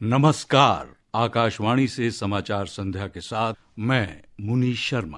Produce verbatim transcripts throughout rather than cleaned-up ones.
नमस्कार। आकाशवाणी से समाचार संध्या के साथ मैं मुनीश शर्मा।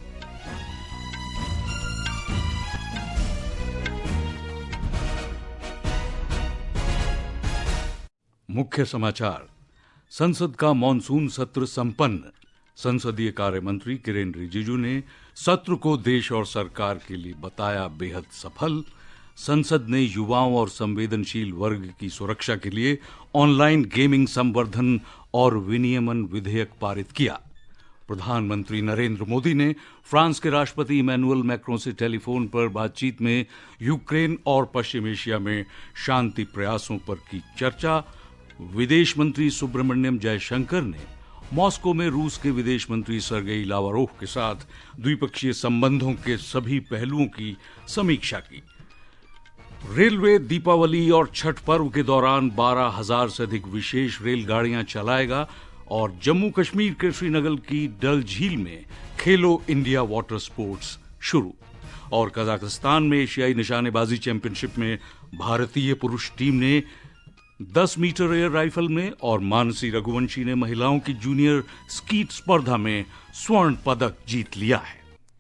मुख्य समाचार। संसद का मॉनसून सत्र संपन्न। संसदीय कार्य मंत्री किरेन रिजिजू ने सत्र को देश और सरकार के लिए बताया बेहद सफल। संसद ने युवाओं और संवेदनशील वर्ग की सुरक्षा के लिए ऑनलाइन गेमिंग संवर्धन और विनियमन विधेयक पारित किया। प्रधानमंत्री नरेंद्र मोदी ने फ्रांस के राष्ट्रपति इमैनुअल मैक्रों से टेलीफोन पर बातचीत में यूक्रेन और पश्चिम एशिया में शांति प्रयासों पर की चर्चा। विदेश मंत्री सुब्रमण्यम जयशंकर ने मॉस्को में रूस के विदेश मंत्री सर्गेई लावरोव के साथ द्विपक्षीय संबंधों के सभी पहलुओं की समीक्षा की। रेलवे दीपावली और छठ पर्व के दौरान बारह हजार से अधिक विशेष रेलगाड़ियां चलाएगा और जम्मू कश्मीर के श्रीनगर की डल झील में खेलो इंडिया वाटर स्पोर्ट्स शुरू। और कजाकिस्तान में एशियाई निशानेबाजी चैंपियनशिप में भारतीय पुरुष टीम ने दस मीटर एयर राइफल में और मानसी रघुवंशी ने महिलाओं की जूनियर स्कीट स्पर्धा में स्वर्ण पदक जीत लिया है।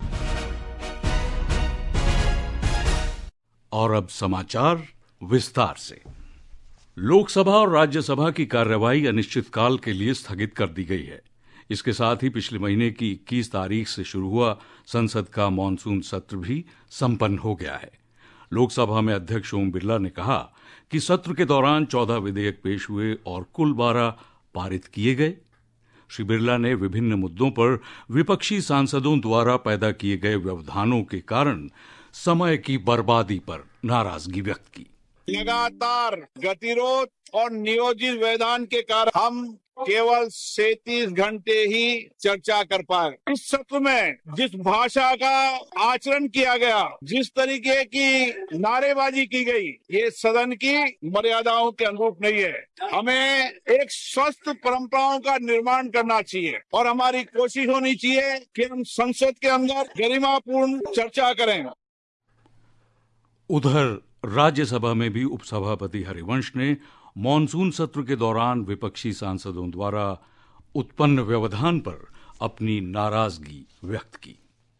और अब समाचार विस्तार से। लोकसभा और राज्यसभा की कार्यवाही अनिश्चितकाल के लिए स्थगित कर दी गई है। इसके साथ ही पिछले महीने की इक्कीस तारीख से शुरू हुआ संसद का मॉनसून सत्र भी संपन्न हो गया है। लोकसभा में अध्यक्ष ओम बिरला ने कहा कि सत्र के दौरान चौदह विधेयक पेश हुए और कुल बारह पारित किए गए। श्री बिरला ने विभिन्न मुद्दों पर विपक्षी सांसदों द्वारा पैदा किए गए व्यवधानों के कारण समय की बर्बादी पर नाराजगी व्यक्त की। लगातार गतिरोध और नियोजित व्यवधान के कारण हम केवल सैंतीस घंटे ही चर्चा कर पाए। इस सत्र में जिस भाषा का आचरण किया गया, जिस तरीके की नारेबाजी की गई, ये सदन की मर्यादाओं के अनुरूप नहीं है। हमें एक स्वस्थ परंपराओं का निर्माण करना चाहिए और हमारी कोशिश होनी चाहिए कि हम संसद के अंदर गरिमापूर्ण चर्चा करें। उधर राज्यसभा में भी उपसभापति हरिवंश ने मॉनसून सत्र के दौरान विपक्षी सांसदों द्वारा उत्पन्न व्यवधान पर अपनी नाराजगी व्यक्त की।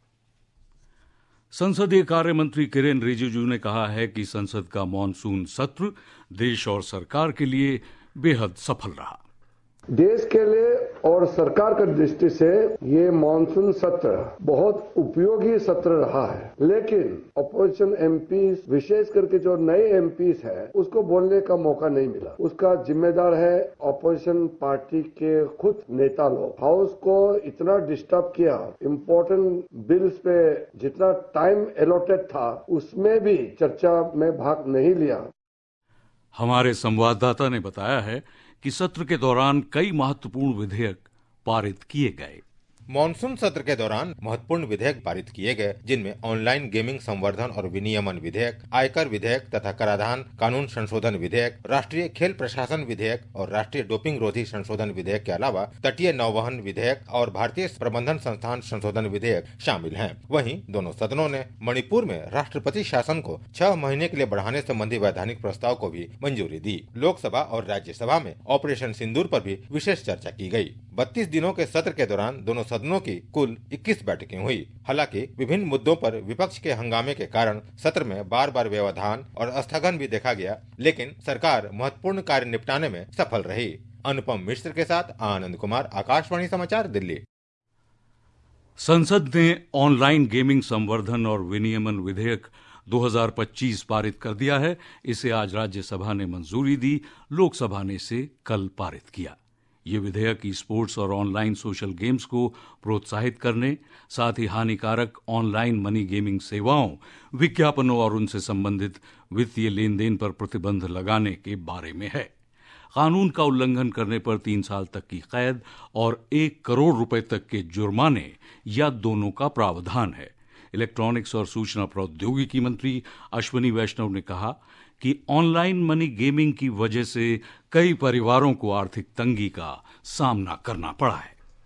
संसदीय कार्य मंत्री किरेन रिजिजू ने कहा है कि संसद का मॉनसून सत्र देश और सरकार के लिए बेहद सफल रहा। देश के लिए और सरकार की दृष्टि से ये मॉनसून सत्र बहुत उपयोगी सत्र रहा है, लेकिन अपोजिशन एमपीज, विशेष करके जो नए एमपीज है, उसको बोलने का मौका नहीं मिला। उसका जिम्मेदार है अपोजिशन पार्टी के खुद नेता लोग। हाउस को इतना डिस्टर्ब किया, इम्पोर्टेंट बिल्स पे जितना टाइम एलोटेड था उसमें भी चर्चा में भाग नहीं लिया। हमारे संवाददाता ने बताया है कि सत्र के दौरान कई महत्वपूर्ण विधेयक पारित किए गए। मॉनसून सत्र के दौरान महत्वपूर्ण विधेयक पारित किए गए, जिनमें ऑनलाइन गेमिंग संवर्धन और विनियमन विधेयक, आयकर विधेयक तथा कराधान कानून संशोधन विधेयक, राष्ट्रीय खेल प्रशासन विधेयक और राष्ट्रीय डोपिंग रोधी संशोधन विधेयक के अलावा तटीय नौवहन विधेयक और भारतीय प्रबंधन संस्थान संशोधन विधेयक शामिल हैं। वहीं दोनों सदनों ने मणिपुर में राष्ट्रपति शासन को छह महीने के लिए बढ़ाने संबंधी वैधानिक प्रस्ताव को भी मंजूरी दी। लोकसभा और राज्यसभा में ऑपरेशन सिंदूर पर भी विशेष चर्चा की गई। बत्तीस दिनों के सत्र के दौरान दोनों सदनों की कुल इक्कीस बैठकें हुई। हालांकि विभिन्न मुद्दों पर विपक्ष के हंगामे के कारण सत्र में बार बार व्यवधान और स्थगन भी देखा गया, लेकिन सरकार महत्वपूर्ण कार्य निपटाने में सफल रही। अनुपम मिश्र के साथ आनंद कुमार, आकाशवाणी समाचार, दिल्ली। संसद ने ऑनलाइन गेमिंग संवर्धन और विनियमन विधेयक दो हज़ार पच्चीस पारित कर दिया है। इसे आज राज्यसभा ने मंजूरी दी, लोकसभा ने इसे कल पारित किया। ये विधेयक ई स्पोर्ट्स और ऑनलाइन सोशल गेम्स को प्रोत्साहित करने, साथ ही हानिकारक ऑनलाइन मनी गेमिंग सेवाओं, विज्ञापनों और उनसे संबंधित वित्तीय लेन देन पर प्रतिबंध लगाने के बारे में है। कानून का उल्लंघन करने पर तीन साल तक की कैद और एक करोड़ रुपए तक के जुर्माने या दोनों का प्रावधान है। इलेक्ट्रॉनिक्स और सूचना प्रौद्योगिकी मंत्री अश्विनी वैष्णव ने कहा कि ऑनलाइन मनी गेमिंग की वजह से कई परिवारों को आर्थिक तंगी का सामना करना पड़ा है।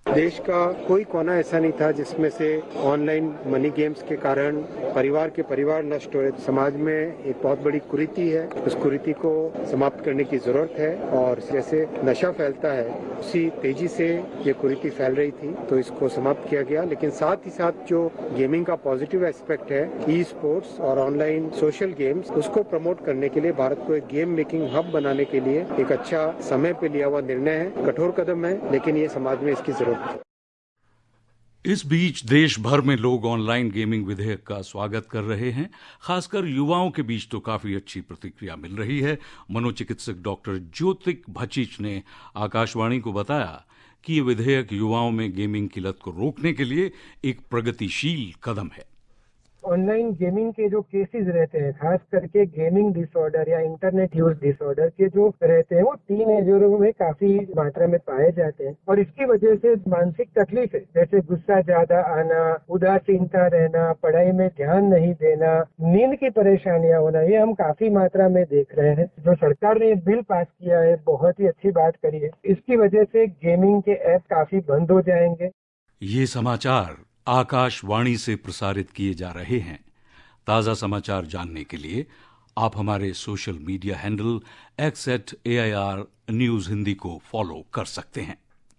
देश का कोई कोना ऐसा नहीं था जिसमें से ऑनलाइन मनी गेम्स के कारण परिवार के परिवार नष्ट हो रहे। समाज में एक बहुत बड़ी कुरीति है, उस कुरीति को समाप्त करने की जरूरत है और जैसे नशा फैलता है उसी तेजी से ये कुरीति फैल रही थी, तो इसको समाप्त किया गया। लेकिन साथ ही साथ जो गेमिंग का पॉजिटिव एस्पेक्ट है, ई स्पोर्ट्स और ऑनलाइन सोशल गेम्स, उसको प्रमोट करने के लिए भारत को एक गेम मेकिंग हब बनाने के लिए एक अच्छा समय पे लिया हुआ निर्णय है। कठोर कदम है, लेकिन ये समाज में इसकी जरूरत है। इस बीच देश भर में लोग ऑनलाइन गेमिंग विधेयक का स्वागत कर रहे हैं। खासकर युवाओं के बीच तो काफी अच्छी प्रतिक्रिया मिल रही है। मनोचिकित्सक डॉक्टर ज्योतिक भचिच ने आकाशवाणी को बताया कि ये विधेयक युवाओं में गेमिंग की लत को रोकने के लिए एक प्रगतिशील कदम है। ऑनलाइन गेमिंग के जो केसेस रहते हैं, खास करके गेमिंग डिसऑर्डर या इंटरनेट यूज डिसऑर्डर के जो रहते हैं, वो टीन एजरों में काफी मात्रा में पाए जाते हैं और इसकी वजह से मानसिक तकलीफें जैसे गुस्सा ज्यादा आना, उदासीनता रहना, पढ़ाई में ध्यान नहीं देना, नींद की परेशानियां होना, ये हम काफी मात्रा में देख रहे हैं। जो सरकार ने बिल पास किया है, बहुत ही अच्छी बात करी है। इसकी वजह से गेमिंग के ऐप काफी बंद हो जाएंगे। ये समाचार आकाशवाणी से प्रसारित किए जा रहे हैं। ताजा समाचार जानने के लिए आप हमारे social media handle X at A I R news Hindi को फॉलो कर सकते हैं।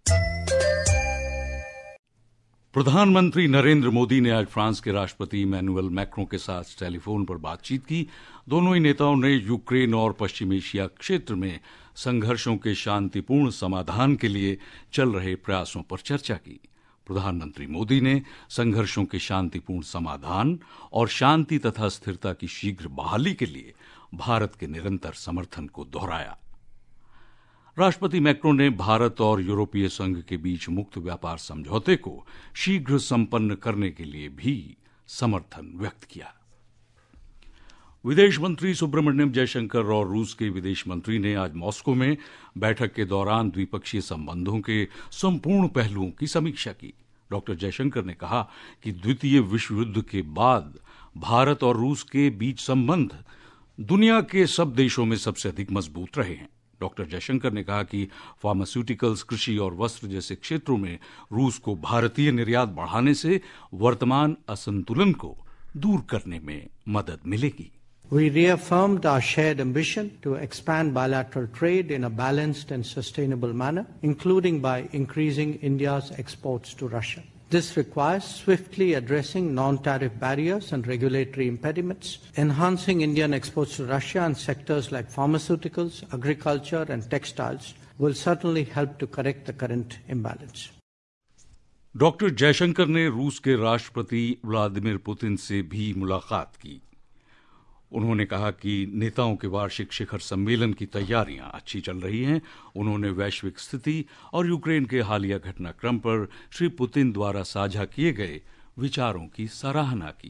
प्रधानमंत्री नरेंद्र मोदी ने आज फ्रांस के राष्ट्रपति इमैनुअल मैक्रों के साथ टेलीफोन पर बातचीत की। दोनों ही नेताओं ने यूक्रेन और पश्चिम एशिया क्षेत्र में संघर्षों के शांतिपूर्ण समाधान के लिए चल रहे प्रयासों पर चर्चा की। प्रधानमंत्री मोदी ने संघर्षों के शांतिपूर्ण समाधान और शांति तथा स्थिरता की शीघ्र बहाली के लिए भारत के निरंतर समर्थन को दोहराया। राष्ट्रपति मैक्रों ने भारत और यूरोपीय संघ के बीच मुक्त व्यापार समझौते को शीघ्र संपन्न करने के लिए भी समर्थन व्यक्त किया। विदेश मंत्री सुब्रमण्यम जयशंकर और रूस के विदेश मंत्री ने आज मॉस्को में बैठक के दौरान द्विपक्षीय संबंधों के संपूर्ण पहलुओं की समीक्षा की। डॉक्टर जयशंकर ने कहा कि द्वितीय विश्व युद्ध के बाद भारत और रूस के बीच संबंध दुनिया के सब देशों में सबसे अधिक मजबूत रहे हैं। डॉक्टर जयशंकर ने कहा कि फार्मास्यूटिकल्स, कृषि और वस्त्र जैसे क्षेत्रों में रूस को भारतीय निर्यात बढ़ाने से वर्तमान असंतुलन को दूर करने में मदद मिलेगी। We reaffirmed our shared ambition to expand bilateral trade in a balanced and sustainable manner, including by increasing India's exports to Russia. This requires swiftly addressing non-tariff barriers and regulatory impediments, enhancing Indian exports to Russia and sectors like pharmaceuticals, agriculture and textiles will certainly help to correct the current imbalance. Doctor Jaishankar ने रूस के राष्ट्रपति Vladimir Putin से भी मुलाकात की। उन्होंने कहा कि नेताओं के वार्षिक शिखर सम्मेलन की तैयारियां अच्छी चल रही हैं। उन्होंने वैश्विक स्थिति और यूक्रेन के हालिया घटनाक्रम पर श्री पुतिन द्वारा साझा किए गए विचारों की सराहना की।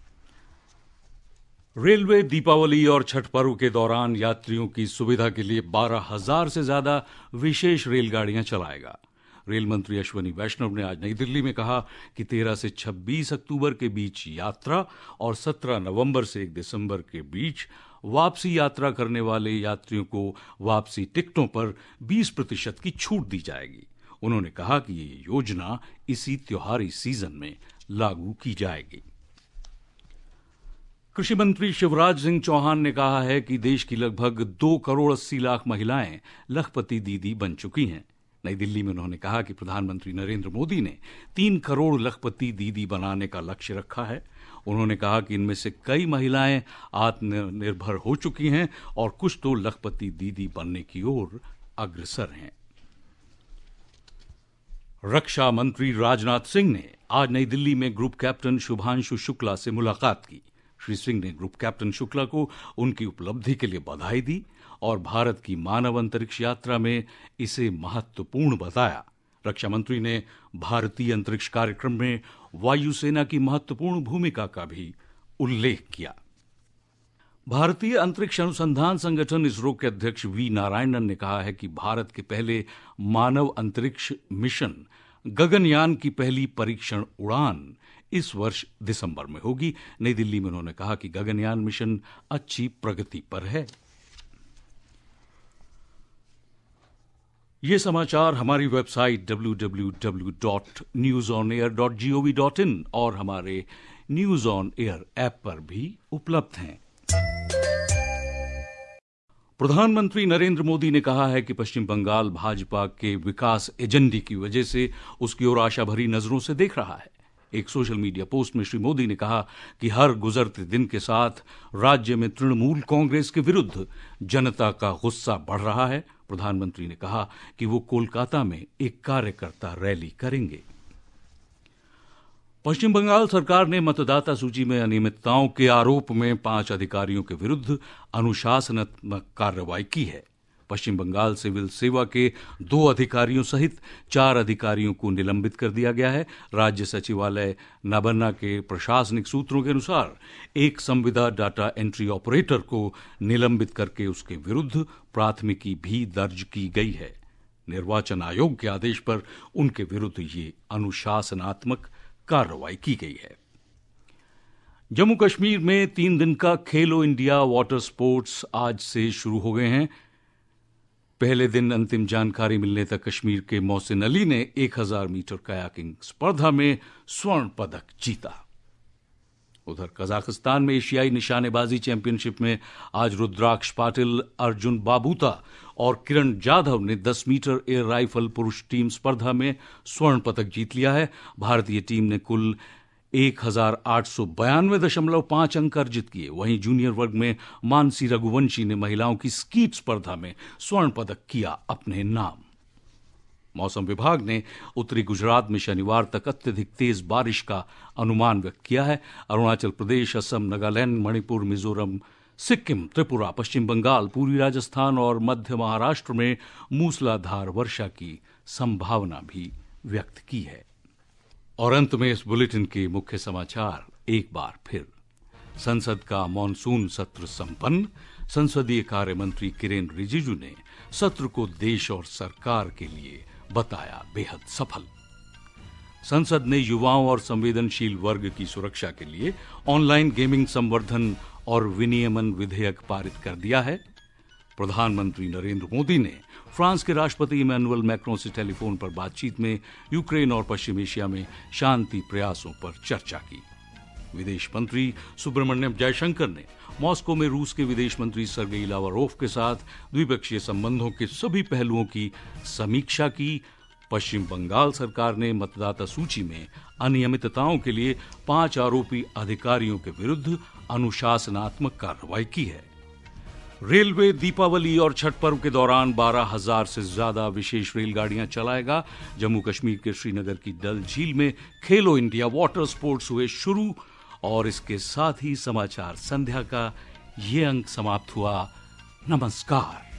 रेलवे दीपावली और छठ पर्व के दौरान यात्रियों की सुविधा के लिए बारह हजार से ज्यादा विशेष रेलगाड़ियां चलाएगा। रेल मंत्री अश्वनी वैष्णव ने आज नई दिल्ली में कहा कि तेरह से छब्बीस अक्टूबर के बीच यात्रा और सत्रह नवंबर से एक दिसंबर के बीच वापसी यात्रा करने वाले यात्रियों को वापसी टिकटों पर बीस प्रतिशत की छूट दी जाएगी। उन्होंने कहा कि ये योजना इसी त्योहारी सीजन में लागू की जाएगी। कृषि मंत्री शिवराज सिंह चौहान ने कहा है कि देश की लगभग दो करोड़ अस्सी लाख महिलाएं लखपति दीदी बन चुकी हैं। नई दिल्ली में उन्होंने कहा कि प्रधानमंत्री नरेंद्र मोदी ने तीन करोड़ लखपति दीदी बनाने का लक्ष्य रखा है। उन्होंने कहा कि इनमें से कई महिलाएं आत्मनिर्भर हो चुकी हैं और कुछ तो लखपति दीदी बनने की ओर अग्रसर हैं। रक्षा मंत्री राजनाथ सिंह ने आज नई दिल्ली में ग्रुप कैप्टन शुभांशु शुक्ला से मुलाकात की। श्री सिंह ने ग्रुप कैप्टन शुक्ला को उनकी उपलब्धि के लिए बधाई दी और भारत की मानव अंतरिक्ष यात्रा में इसे महत्वपूर्ण बताया। रक्षा मंत्री ने भारतीय अंतरिक्ष कार्यक्रम में वायुसेना की महत्वपूर्ण भूमिका का भी उल्लेख किया। भारतीय अंतरिक्ष अनुसंधान संगठन इसरो के अध्यक्ष वी नारायणन ने कहा है कि भारत के पहले मानव अंतरिक्ष मिशन गगनयान की पहली परीक्षण उड़ान इस वर्ष दिसंबर में होगी। नई दिल्ली में उन्होंने कहा कि गगनयान मिशन अच्छी प्रगति पर है। ये समाचार हमारी website W W W dot news on air dot G O V dot in और हमारे न्यूज ऑन एयर ऐप पर भी उपलब्ध हैं। प्रधानमंत्री नरेंद्र मोदी ने कहा है कि पश्चिम बंगाल भाजपा के विकास एजेंडे की वजह से उसकी ओर आशा भरी नजरों से देख रहा है। एक सोशल मीडिया पोस्ट में श्री मोदी ने कहा कि हर गुजरते दिन के साथ राज्य में तृणमूल कांग्रेस के विरुद्ध जनता का गुस्सा बढ़ रहा है। प्रधानमंत्री ने कहा कि वो कोलकाता में एक कार्यकर्ता रैली करेंगे। पश्चिम बंगाल सरकार ने मतदाता सूची में अनियमितताओं के आरोप में पांच अधिकारियों के विरुद्ध अनुशासनात्मक कार्रवाई की है। पश्चिम बंगाल सिविल सेवा के दो अधिकारियों सहित चार अधिकारियों को निलंबित कर दिया गया है। राज्य सचिवालय नाबन्ना के प्रशासनिक सूत्रों के अनुसार एक संविदा डाटा एंट्री ऑपरेटर को निलंबित करके उसके विरुद्ध प्राथमिकी भी दर्ज की गई है। निर्वाचन आयोग के आदेश पर उनके विरुद्ध ये अनुशासनात्मक कार्रवाई की गई है। जम्मू कश्मीर में तीन दिन का खेलो इंडिया वाटर स्पोर्ट्स आज से शुरू हो गए हैं। पहले दिन अंतिम जानकारी मिलने तक कश्मीर के मोहसिन अली ने एक हज़ार मीटर कयाकिंग स्पर्धा में स्वर्ण पदक जीता। उधर कजाकिस्तान में एशियाई निशानेबाजी चैंपियनशिप में आज रुद्राक्ष पाटिल, अर्जुन बाबूता और किरण जाधव ने दस मीटर एयर राइफल पुरुष टीम स्पर्धा में स्वर्ण पदक जीत लिया है। भारतीय टीम ने कुल एक हजार आठ सौ बयानवे दशमलव पांच अंक अर्जित किए। वहीं जूनियर वर्ग में मानसी रघुवंशी ने महिलाओं की स्कीट स्पर्धा में स्वर्ण पदक किया अपने नाम। मौसम विभाग ने उत्तरी गुजरात में शनिवार तक अत्यधिक तेज बारिश का अनुमान व्यक्त किया है। अरुणाचल प्रदेश, असम, नागालैंड, मणिपुर, मिजोरम, सिक्किम, त्रिपुरा, पश्चिम बंगाल, पूर्वी राजस्थान और मध्य महाराष्ट्र में मूसलाधार वर्षा की संभावना भी व्यक्त की है। और अंत में इस बुलेटिन के मुख्य समाचार एक बार फिर। संसद का मॉनसून सत्र संपन्न। संसदीय कार्य मंत्री किरेन रिजिजू ने सत्र को देश और सरकार के लिए बताया बेहद सफल। संसद ने युवाओं और संवेदनशील वर्ग की सुरक्षा के लिए ऑनलाइन गेमिंग संवर्धन और विनियमन विधेयक पारित कर दिया है। प्रधानमंत्री नरेंद्र मोदी ने फ्रांस के राष्ट्रपति इमैनुअल मैक्रों से टेलीफोन पर बातचीत में यूक्रेन और पश्चिम एशिया में शांति प्रयासों पर चर्चा की। विदेश मंत्री सुब्रमण्यम जयशंकर ने मॉस्को में रूस के विदेश मंत्री सर्गेई लावरोव के साथ द्विपक्षीय संबंधों के सभी पहलुओं की समीक्षा की। पश्चिम बंगाल सरकार ने मतदाता सूची में अनियमितताओं के लिए पांच आरोपी अधिकारियों के विरुद्ध अनुशासनात्मक कार्रवाई की है। रेलवे दीपावली और छठ पर्व के दौरान बारह हजार से ज्यादा विशेष रेलगाड़ियां चलाएगा। जम्मू कश्मीर के श्रीनगर की डल झील में खेलो इंडिया वाटर स्पोर्ट्स हुए शुरू। और इसके साथ ही समाचार संध्या का ये अंक समाप्त हुआ। नमस्कार।